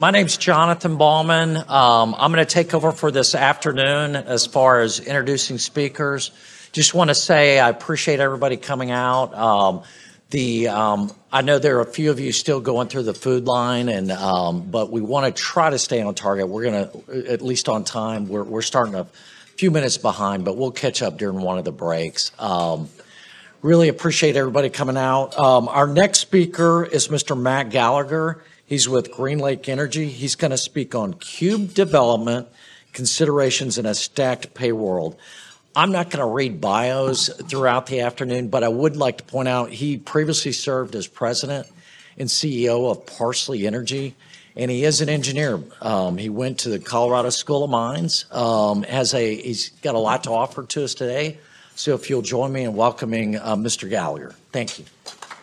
My name's Jonathan Ballman. I'm going to take over for this afternoon as far as introducing speakers. Just want to say I appreciate everybody coming out. I know there are a few of you still going through the food line, but we want to try to stay on target. We're going to, at least on time, we're starting a few minutes behind, but we'll catch up during one of the breaks. Really appreciate everybody coming out. Our next speaker is Mr. Matt Gallagher. He's with GreenLake Energy. He's going to speak on cube development, considerations in a stacked pay world. I'm not going to read bios throughout the afternoon, but I would like to point out he previously served as president and CEO of Parsley Energy, and he is an engineer. He went to the Colorado School of Mines. He's got a lot to offer to us today. So if you'll join me in welcoming Mr. Gallagher. Thank you.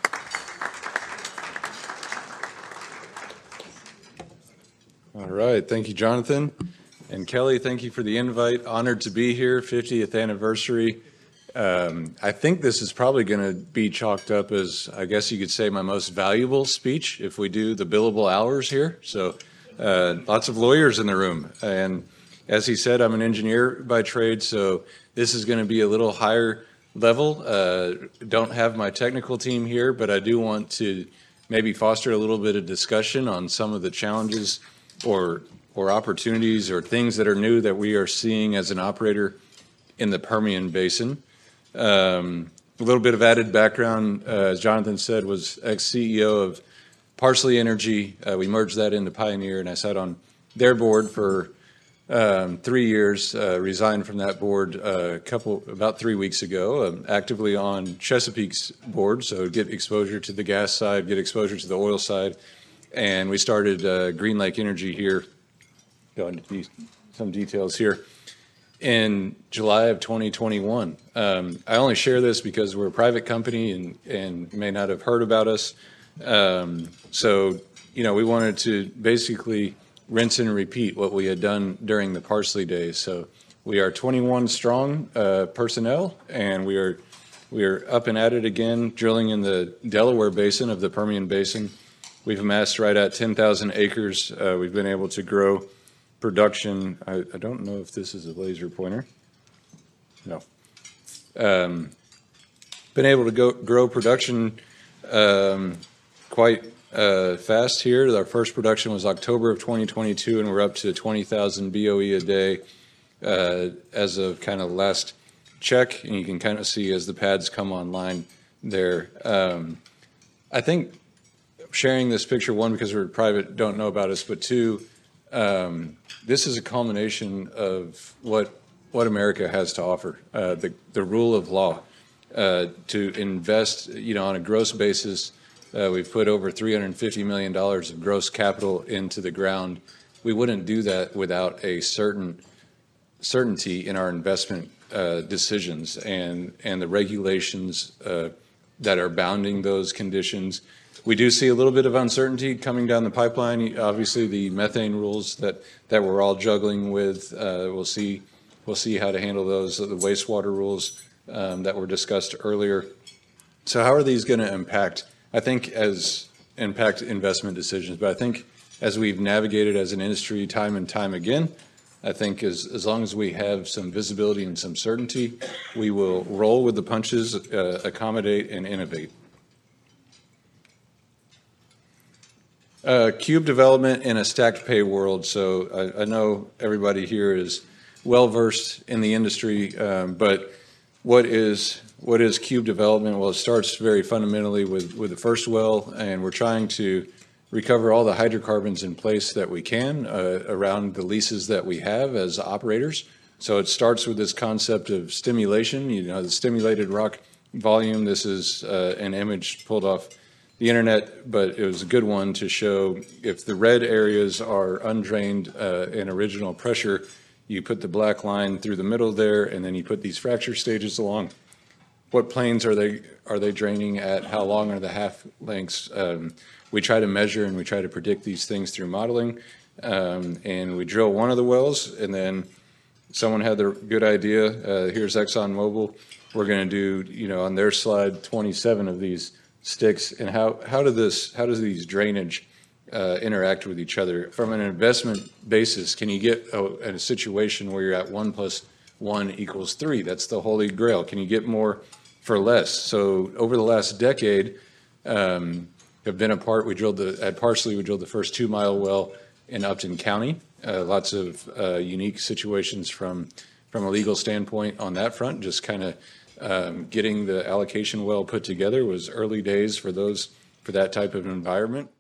All right. Thank you, Jonathan. And Kelly, thank you for the invite. Honored to be here, 50th anniversary. I think this is probably going to be chalked up as, I guess you could say, my most valuable speech if we do the billable hours here. So lots of lawyers in the room. And as he said, I'm an engineer by trade, so this is going to be a little higher level. Don't have my technical team here, but I do want to maybe foster a little bit of discussion on some of the challenges or opportunities or things that are new that we are seeing as an operator in the Permian Basin. A little bit of added background, as Jonathan said, was ex-CEO of Parsley Energy. We merged that into Pioneer, and I sat on their board for 3 years, resigned from that board about 3 weeks ago. I'm actively on Chesapeake's board, so get exposure to the gas side, get exposure to the oil side. And we started GreenLake Energy here, go into some details here, in July of 2021. I only share this because we're a private company and may not have heard about us. So, we wanted to basically rinse and repeat what we had done during the Parsley days. So we are 21 strong personnel, and we are up and at it again, drilling in the Delaware Basin of the Permian Basin. We've amassed right at 10,000 acres. We've been able to grow production. I don't know if this is a laser pointer. No. Been able to grow production quite fast here. Our first production was October of 2022, and we're up to 20,000 BOE a day as of kind of last check, and you can kind of see as the pads come online there. I think sharing this picture, one, because we're private, don't know about us, but two, this is a culmination of what America has to offer, the rule of law, to invest, on a gross basis. We've put over $350 million of gross capital into the ground. We wouldn't do that without a certainty in our investment decisions and the regulations that are bounding those conditions. We do see a little bit of uncertainty coming down the pipeline. Obviously, the methane rules that we're all juggling with. We'll see how to handle those. The wastewater rules that were discussed earlier. So, how are these going to impact investment decisions? But I think as we've navigated as an industry time and time again, I think as long as we have some visibility and some certainty, we will roll with the punches, accommodate, and innovate. Cube development in a stacked pay world. So I know everybody here is well-versed in the industry, but what is cube development? Well, it starts very fundamentally with the first well, and we're trying to recover all the hydrocarbons in place that we can around the leases that we have as operators. So it starts with this concept of stimulation, the stimulated rock volume. This is an image pulled off the internet, but it was a good one to show if the red areas are undrained in original pressure, you put the black line through the middle there, and then you put these fracture stages along. What planes are they draining at? How long are the half lengths? We try to measure and we try to predict these things through modeling. And we drill one of the wells, and then someone had the good idea. Here's ExxonMobil. We're going to do, on their slide, 27 of these sticks. And how does these drainage interact with each other. From an investment basis, can you get in a situation where you're at 1 + 1 = 3? That's the holy grail. Can you get more for less? So over the last decade, have been a part. At Parsley, we drilled the first 2-mile well in Upton County. Lots of unique situations from a legal standpoint on that front. Just kind of getting the allocation well put together was early days for that type of environment.